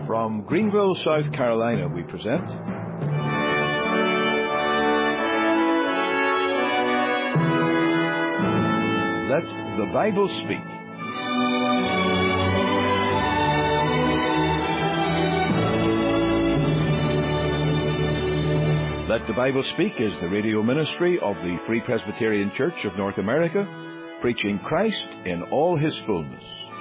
From Greenville, South Carolina, we present Let the Bible Speak. Let the Bible Speak is the radio ministry of the Free Presbyterian Church of North America, preaching Christ in all His fullness.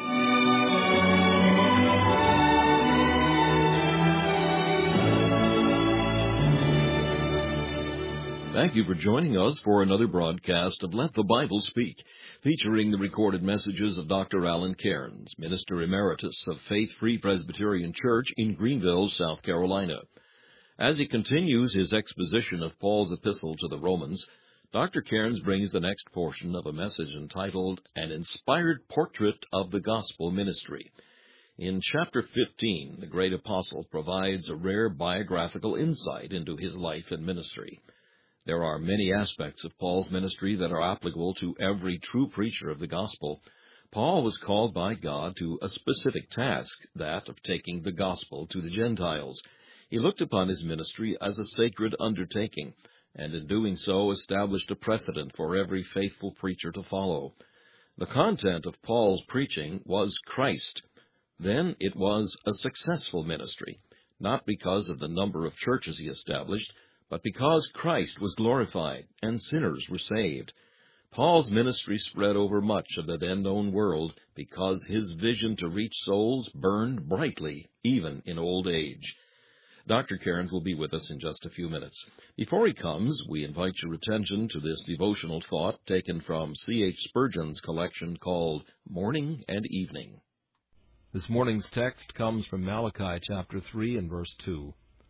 Thank you for joining us for another broadcast of Let the Bible Speak, featuring the recorded messages of Dr. Alan Cairns, Minister Emeritus of Faith Free Presbyterian Church in Greenville, South Carolina. As he continues his exposition of Paul's epistle to the Romans, Dr. Cairns brings the next portion of a message entitled, An Inspired Portrait of the Gospel Ministry. In chapter 15, the great apostle provides a rare biographical insight into his life and ministry. There are many aspects of Paul's ministry that are applicable to every true preacher of the gospel. Paul was called by God to a specific task, that of taking the gospel to the Gentiles. He looked upon his ministry as a sacred undertaking, and in doing so established a precedent for every faithful preacher to follow. The content of Paul's preaching was Christ. Then it was a successful ministry, not because of the number of churches he established, but because Christ was glorified and sinners were saved. Paul's ministry spread over much of the then-known world because his vision to reach souls burned brightly, even in old age. Dr. Cairns will be with us in just a few minutes. Before he comes, we invite your attention to this devotional thought taken from C.H. Spurgeon's collection called Morning and Evening. This morning's text comes from Malachi chapter 3 and verse 2.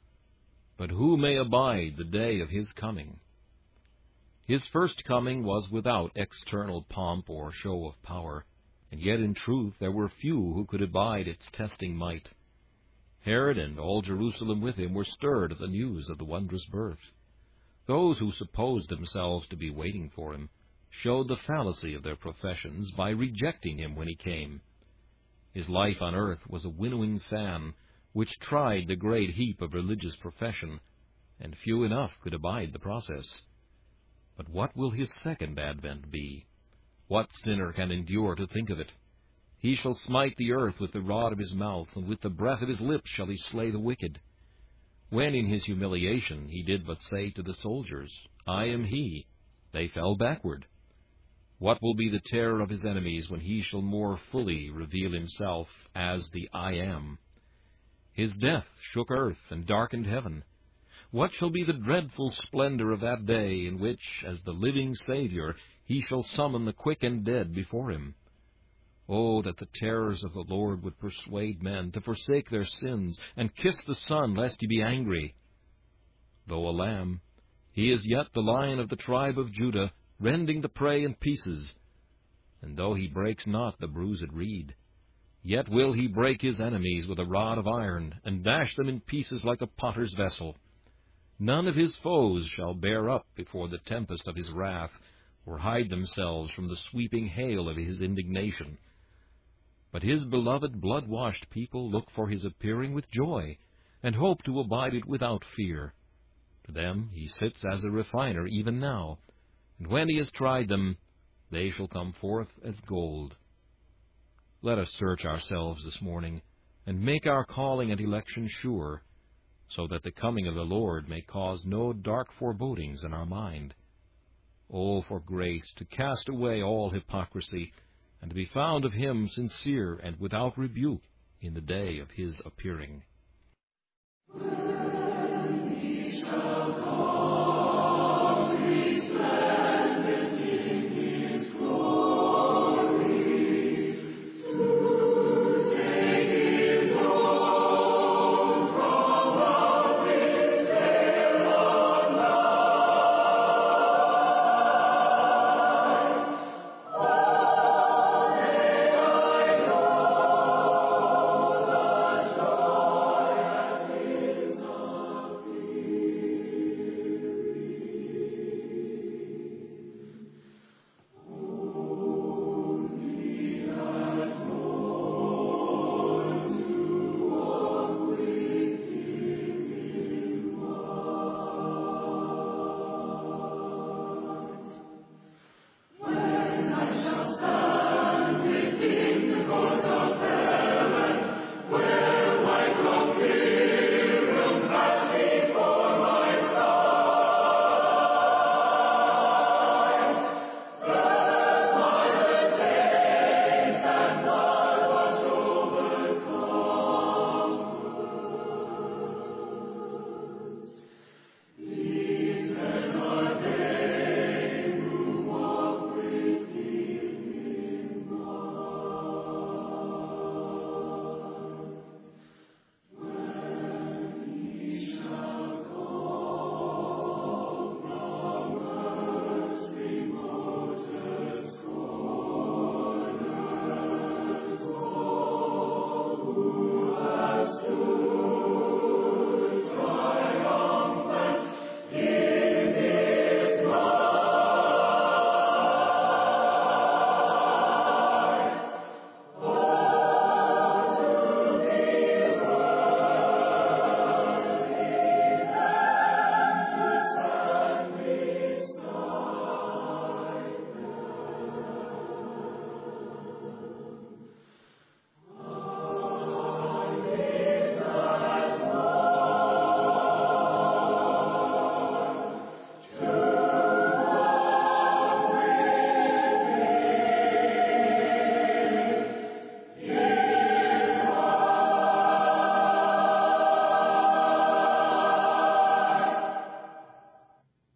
But who may abide the day of his coming? His first coming was without external pomp or show of power, and yet in truth there were few who could abide its testing might. Herod and all Jerusalem with him were stirred at the news of the wondrous birth. Those who supposed themselves to be waiting for him showed the fallacy of their professions by rejecting him when he came. His life on earth was a winnowing fan, which tried the great heap of religious profession, and few enough could abide the process. But what will his second advent be? What sinner can endure to think of it? He shall smite the earth with the rod of his mouth, and with the breath of his lips shall he slay the wicked. When in his humiliation he did but say to the soldiers, I am he, they fell backward. What will be the terror of his enemies when he shall more fully reveal himself as the I am? His death shook earth and darkened heaven. What shall be the dreadful splendor of that day in which, as the living Savior, he shall summon the quick and dead before him? Oh, that the terrors of the Lord would persuade men to forsake their sins and kiss the Son, lest he be angry. Though a lamb, he is yet the Lion of the tribe of Judah, rending the prey in pieces. And though he breaks not the bruised reed, yet will he break his enemies with a rod of iron, and dash them in pieces like a potter's vessel. None of his foes shall bear up before the tempest of his wrath, or hide themselves from the sweeping hail of his indignation. But his beloved blood-washed people look for his appearing with joy, and hope to abide it without fear. To them he sits as a refiner even now, and when he has tried them, they shall come forth as gold. Let us search ourselves this morning, and make our calling and election sure, so that the coming of the Lord may cause no dark forebodings in our mind. Oh, for grace to cast away all hypocrisy, and to be found of him sincere and without rebuke in the day of his appearing.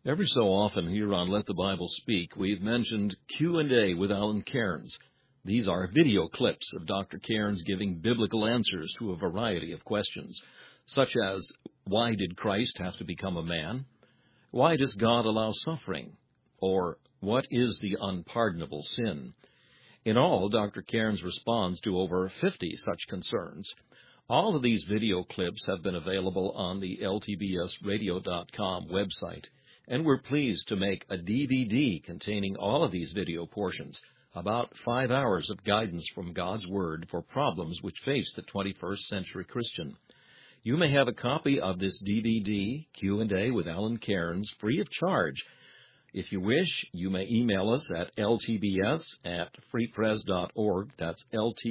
Every so often here on Let the Bible Speak, we've mentioned Q&A with Alan Cairns. These are video clips of Dr. Cairns giving biblical answers to a variety of questions, such as, why did Christ have to become a man? Why does God allow suffering? Or, what is the unpardonable sin? In all, Dr. Cairns responds to over 50 such concerns. All of these video clips have been available on the ltbsradio.com website, and we're pleased to make a DVD containing all of these video portions, about 5 hours of guidance from God's Word for problems which face the 21st century Christian. You may have a copy of this DVD, Q&A with Alan Cairns, free of charge. If you wish, you may email us at ltbs@freepres.org. That's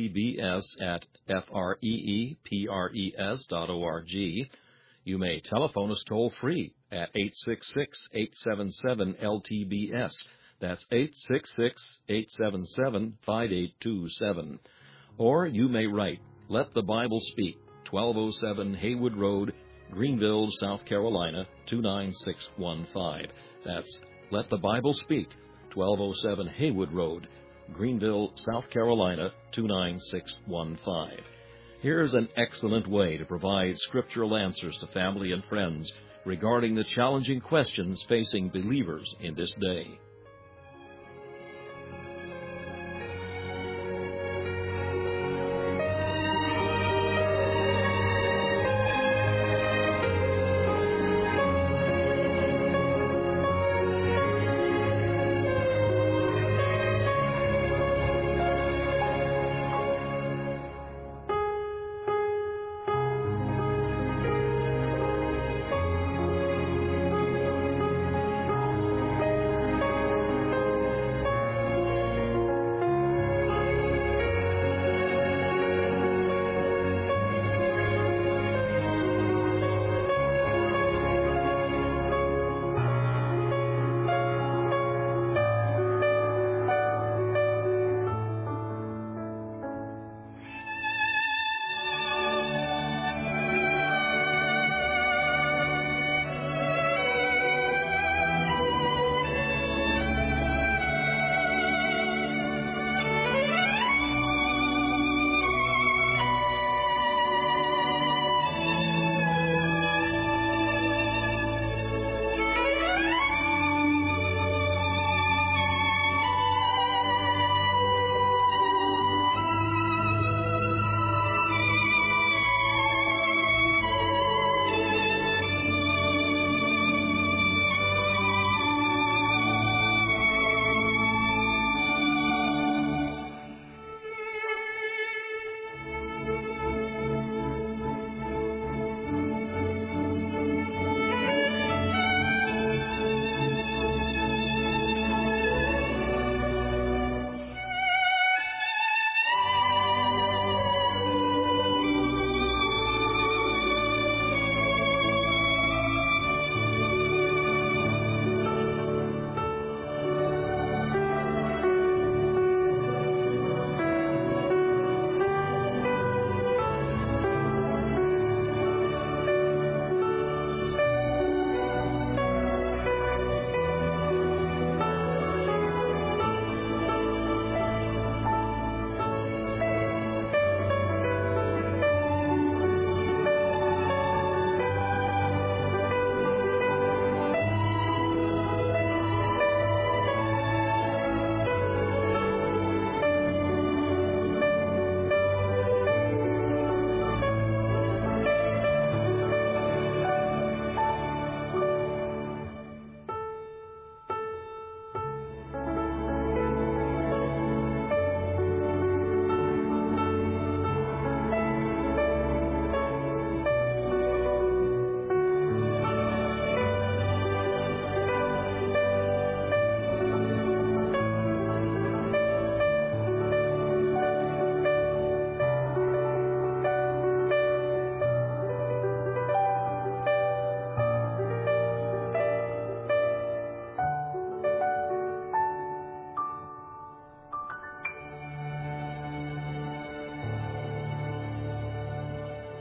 ltbs@freepres.org. You may telephone us toll-free at 866-877-LTBS. That's 866-877-5827. Or you may write, Let the Bible Speak, 1207 Haywood Road, Greenville, South Carolina, 29615. That's Let the Bible Speak, 1207 Haywood Road, Greenville, South Carolina, 29615. Here's an excellent way to provide scriptural answers to family and friends regarding the challenging questions facing believers in this day.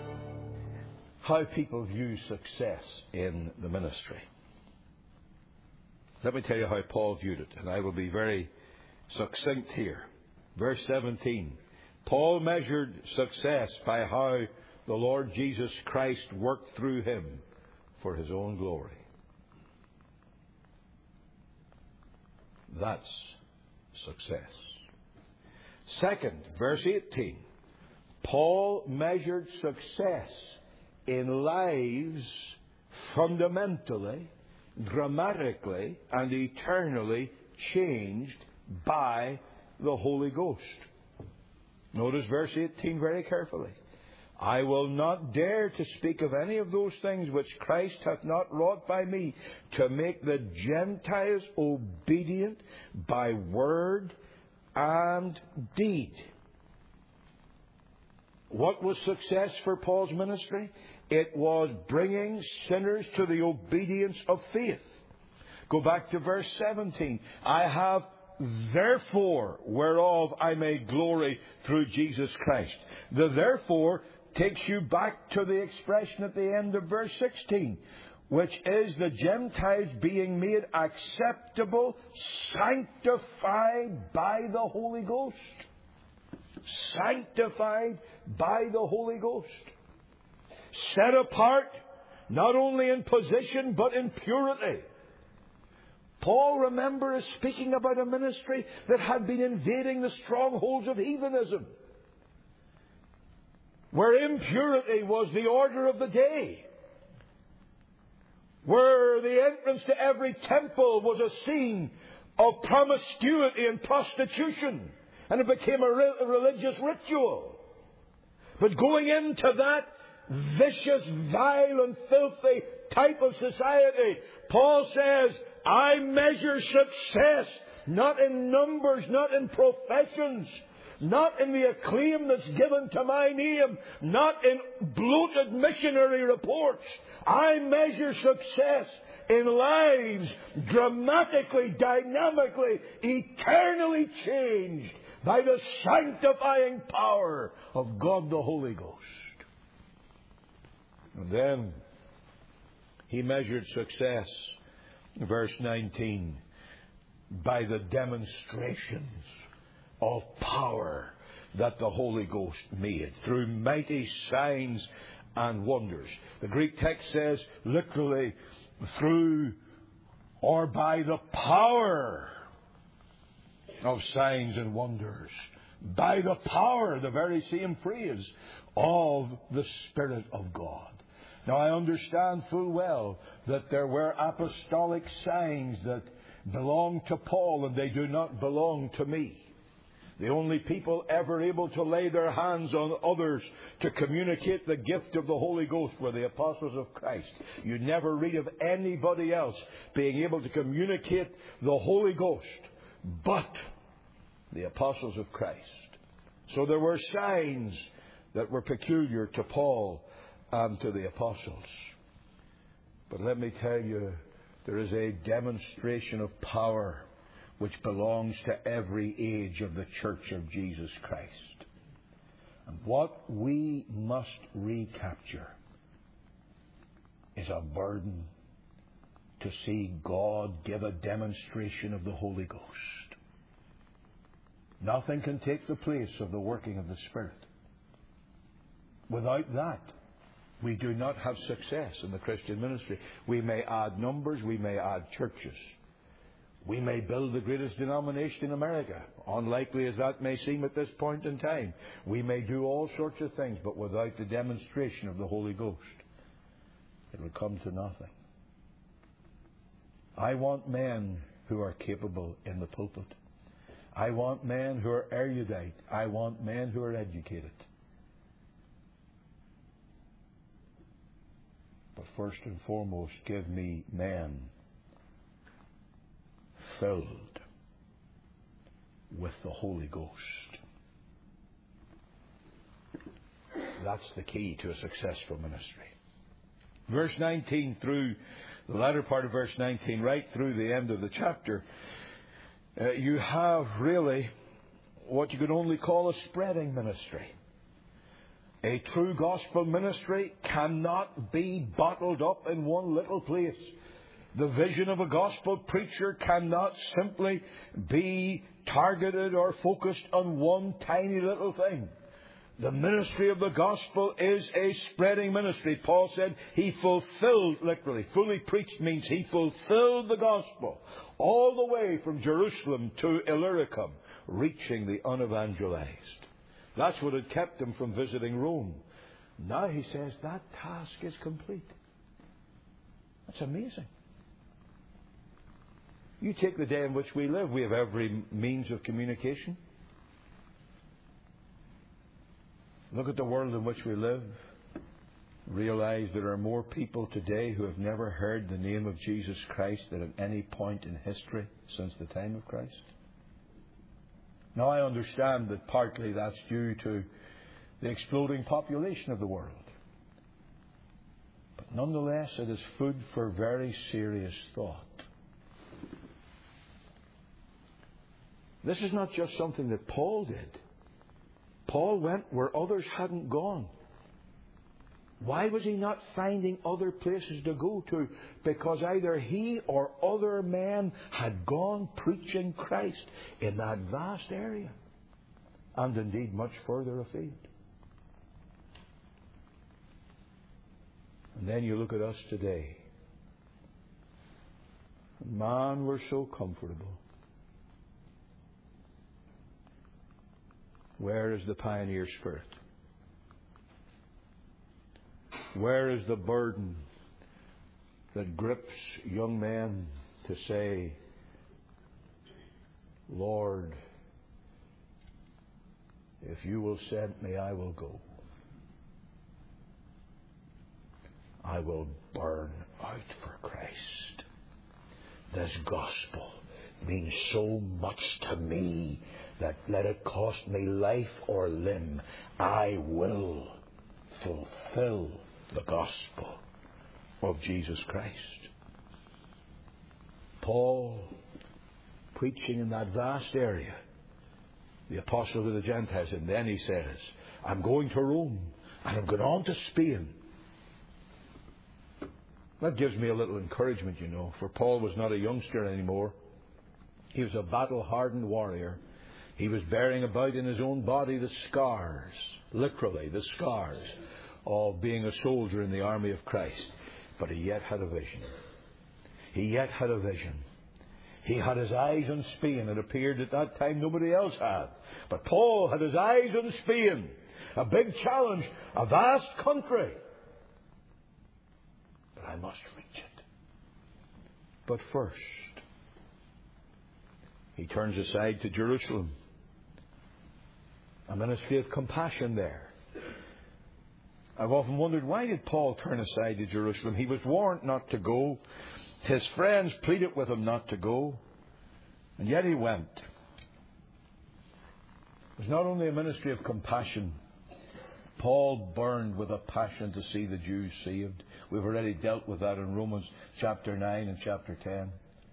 how people view success in the ministry. Let me tell you how Paul viewed it, and I will be very succinct here. Verse 17. Paul measured success by how the Lord Jesus Christ worked through him for his own glory. That's success. Second, verse 18. Paul measured success in lives fundamentally, dramatically, and eternally changed by the Holy Ghost. Notice verse 18 very carefully. I will not dare to speak of any of those things which Christ hath not wrought by me, to make the Gentiles obedient by word and deed. What was success for Paul's ministry? It was bringing sinners to the obedience of faith. Go back to verse 17. I have therefore whereof I may glory through Jesus Christ. The therefore takes you back to the expression at the end of verse 16, which is the Gentiles being made acceptable, sanctified by the Holy Ghost. Sanctified by the Holy Ghost. Set apart, not only in position, but in purity. Paul, remember, is speaking about a ministry that had been invading the strongholds of heathenism, where impurity was the order of the day, where the entrance to every temple was a scene of promiscuity and prostitution, and it became a religious ritual. But going into that vicious, vile and filthy type of society, Paul says, I measure success not in numbers, not in professions, not in the acclaim that's given to my name, not in bloated missionary reports. I measure success in lives dramatically, dynamically, eternally changed by the sanctifying power of God the Holy Ghost. And then he measured success, verse 19, by the demonstrations of power that the Holy Ghost made through mighty signs and wonders. The Greek text says literally through or by the power of signs and wonders. By the power, the very same phrase, of the Spirit of God. Now, I understand full well that there were apostolic signs that belong to Paul and they do not belong to me. The only people ever able to lay their hands on others to communicate the gift of the Holy Ghost were the apostles of Christ. You never read of anybody else being able to communicate the Holy Ghost but the apostles of Christ. So there were signs that were peculiar to Paul and to the apostles. But let me tell you, there is a demonstration of power which belongs to every age of the Church of Jesus Christ. And what we must recapture is a burden to see God give a demonstration of the Holy Ghost. Nothing can take the place of the working of the Spirit. Without that, we do not have success in the Christian ministry. We may add numbers, we may add churches. We may build the greatest denomination in America, unlikely as that may seem at this point in time. We may do all sorts of things, but without the demonstration of the Holy Ghost, it will come to nothing. I want men who are capable in the pulpit. I want men who are erudite. I want men who are educated. But first and foremost, give me men filled with the Holy Ghost. That's the key to a successful ministry. Verse 19 through the latter part of verse 19, right through the end of the chapter, you have really what you could only call a spreading ministry. A true gospel ministry cannot be bottled up in one little place. The vision of a gospel preacher cannot simply be targeted or focused on one tiny little thing. The ministry of the gospel is a spreading ministry. Paul said he fulfilled, literally, fully preached means he fulfilled the gospel all the way from Jerusalem to Illyricum, reaching the unevangelized. That's what had kept him from visiting Rome. Now he says that task is complete. That's amazing. You take the day in which we live. We have every means of communication. Look at the world in which we live. Realize there are more people today who have never heard the name of Jesus Christ than at any point in history since the time of Christ. Now I understand that partly that's due to the exploding population of the world. But nonetheless, it is food for very serious thought. This is not just something that Paul did. Paul went where others hadn't gone. Why was he not finding other places to go to? Because either he or other men had gone preaching Christ in that vast area, and indeed much further afield. And then you look at us today. Man, we're so comfortable. Where is the pioneer spirit? Where is the burden that grips young men to say, Lord, if you will send me, I will go. I will burn out for Christ. This gospel means so much to me that let it cost me life or limb, I will fulfill the gospel of Jesus Christ. Paul, preaching in that vast area, the apostle to the Gentiles, and then he says, I'm going to Rome, and I'm going on to Spain. That gives me a little encouragement, you know, for Paul was not a youngster anymore. He was a battle-hardened warrior. He was bearing about in his own body the scars, literally the scars, of being a soldier in the army of Christ. But he yet had a vision. He yet had a vision. He had his eyes on Spain. It appeared at that time nobody else had. But Paul had his eyes on Spain. A big challenge, a vast country. But I must reach it. But first, he turns aside to Jerusalem. A ministry of compassion there. I've often wondered, why did Paul turn aside to Jerusalem? He was warned not to go. His friends pleaded with him not to go. And yet he went. It was not only a ministry of compassion. Paul burned with a passion to see the Jews saved. We've already dealt with that in Romans chapter 9 and chapter 10.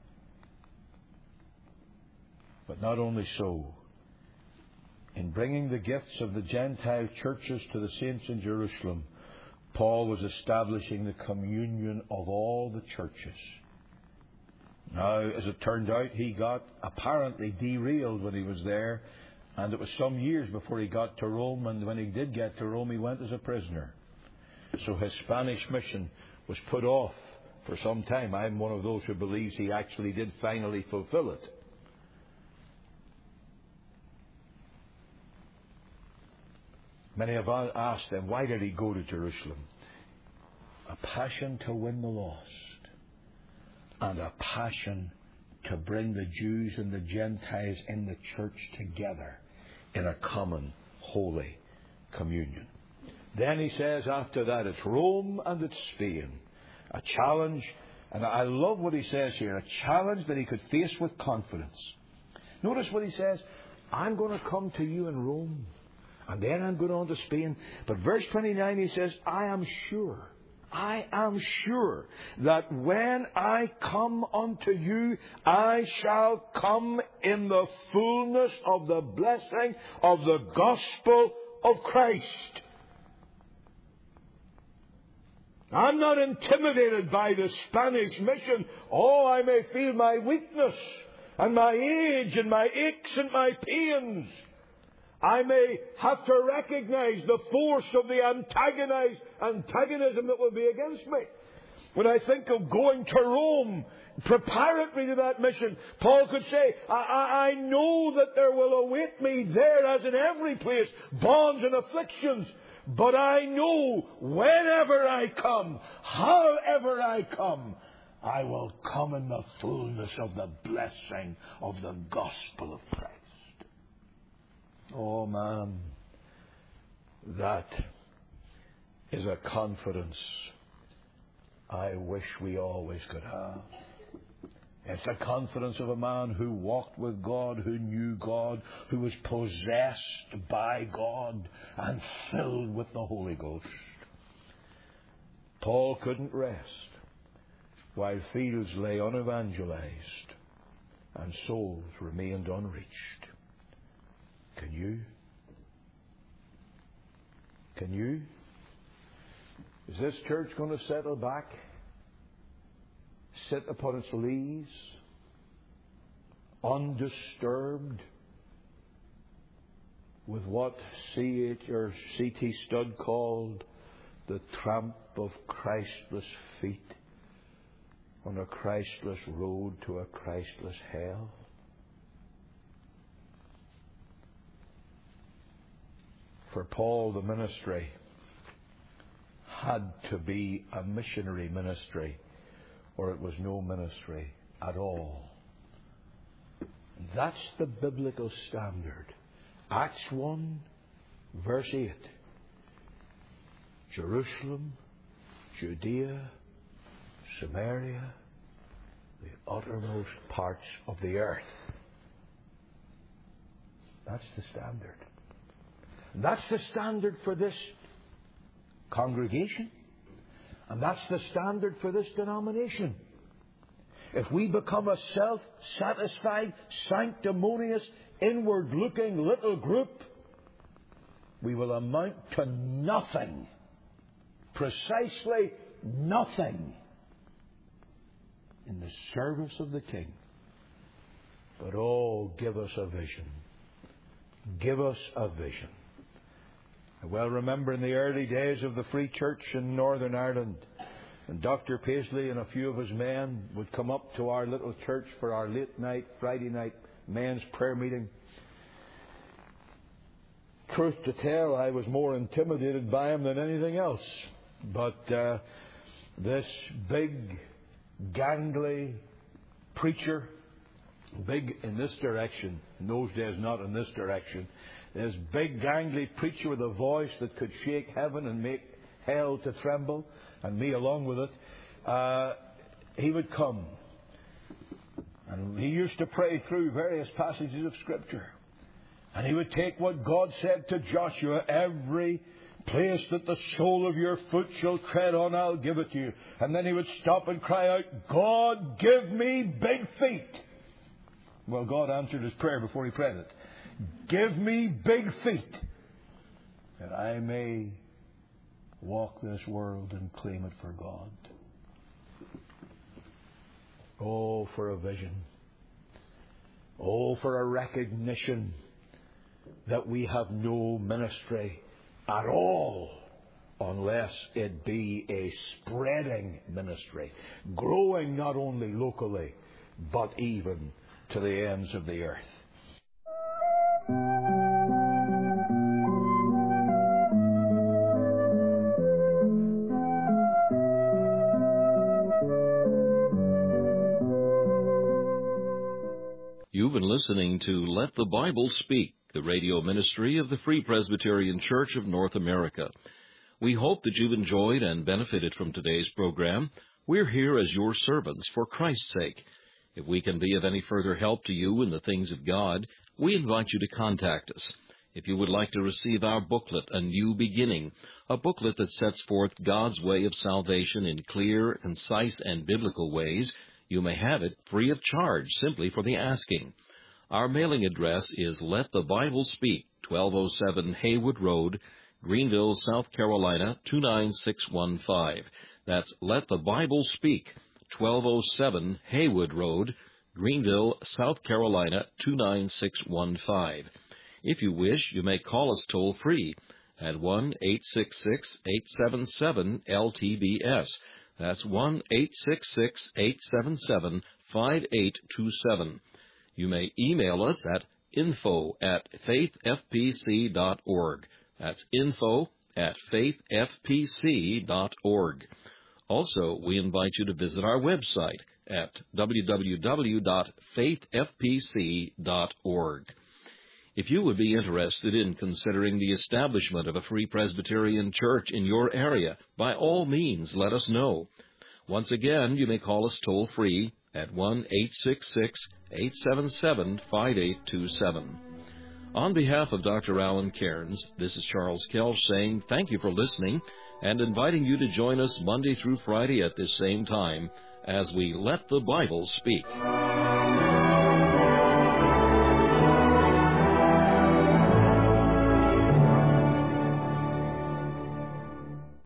But not only so. In bringing the gifts of the Gentile churches to the saints in Jerusalem, Paul was establishing the communion of all the churches. Now, as it turned out, he got apparently derailed when he was there, and it was some years before he got to Rome, and when he did get to Rome, he went as a prisoner. So his Spanish mission was put off for some time. I'm one of those who believes he actually did finally fulfill it. Many have asked them, why did he go to Jerusalem? A passion to win the lost, and a passion to bring the Jews and the Gentiles in the church together in a common holy communion. Then he says after that, it's Rome and it's Spain. A challenge, and I love what he says here, a challenge that he could face with confidence. Notice what he says, I'm going to come to you in Rome. And then I'm going on to Spain. But verse 29, he says, I am sure that when I come unto you, I shall come in the fullness of the blessing of the gospel of Christ. I'm not intimidated by the Spanish mission. Oh, I may feel my weakness and my age and my aches and my pains. I may have to recognize the force of the antagonism that will be against me. When I think of going to Rome, preparatory to that mission, Paul could say, I know that there will await me there, as in every place, bonds and afflictions. But I know whenever I come, however I come, I will come in the fullness of the blessing of the gospel of Christ. Oh man, that is a confidence I wish we always could have. It's the confidence of a man who walked with God, who knew God, who was possessed by God and filled with the Holy Ghost. Paul couldn't rest while fields lay unevangelized and souls remained unreached. Can you? Can you? Is this church going to settle back? Sit upon its lees, undisturbed, with what C.T. Studd called the tramp of Christless feet on a Christless road to a Christless hell? For Paul, the ministry had to be a missionary ministry, or it was no ministry at all. That's the biblical standard. Acts 1, verse 8. Jerusalem, Judea, Samaria, the uttermost parts of the earth. That's the standard. And that's the standard for this congregation. And that's the standard for this denomination. If we become a self-satisfied, sanctimonious, inward-looking little group, we will amount to nothing. Precisely nothing in the service of the King. But oh, give us a vision. Give us a vision. I well remember in the early days of the Free Church in Northern Ireland, and Dr. Paisley and a few of his men would come up to our little church for our late night, Friday night men's prayer meeting. Truth to tell, I was more intimidated by him than anything else. But this big, gangly preacher, big in this direction, in those days not in this direction, this big, gangly preacher with a voice that could shake heaven and make hell to tremble, and me along with it, he would come. And he used to pray through various passages of Scripture. And he would take what God said to Joshua, every place that the sole of your foot shall tread on, I'll give it to you. And then he would stop and cry out, God, give me big feet. Well, God answered his prayer before he prayed it. Give me big feet, that I may walk this world and claim it for God. Oh, for a vision. Oh, for a recognition that we have no ministry at all unless it be a spreading ministry, growing not only locally, but even to the ends of the earth. You've been listening to Let the Bible Speak, the radio ministry of the Free Presbyterian Church of North America. We hope that you've enjoyed and benefited from today's program. We're here as your servants for Christ's sake. If we can be of any further help to you in the things of God, we invite you to contact us. If you would like to receive our booklet, A New Beginning, a booklet that sets forth God's way of salvation in clear, concise, and biblical ways, you may have it free of charge, simply for the asking. Our mailing address is Let the Bible Speak, 1207 Haywood Road, Greenville, South Carolina, 29615. That's Let the Bible Speak, 1207 Haywood Road, Greenville, South Carolina, 29615. If you wish, you may call us toll-free at 1-866-877-LTBS. That's 1-866-877-5827. You may email us at info@faithfpc.org. That's info@faithfpc.org. Also, we invite you to visit our website at www.faithfpc.org. If you would be interested in considering the establishment of a Free Presbyterian Church in your area, by all means, let us know. Once again, you may call us toll-free at 1-866-877-5827. On behalf of Dr. Alan Cairns, this is Charles Kelch saying thank you for listening and inviting you to join us Monday through Friday at this same time as we Let the Bible Speak.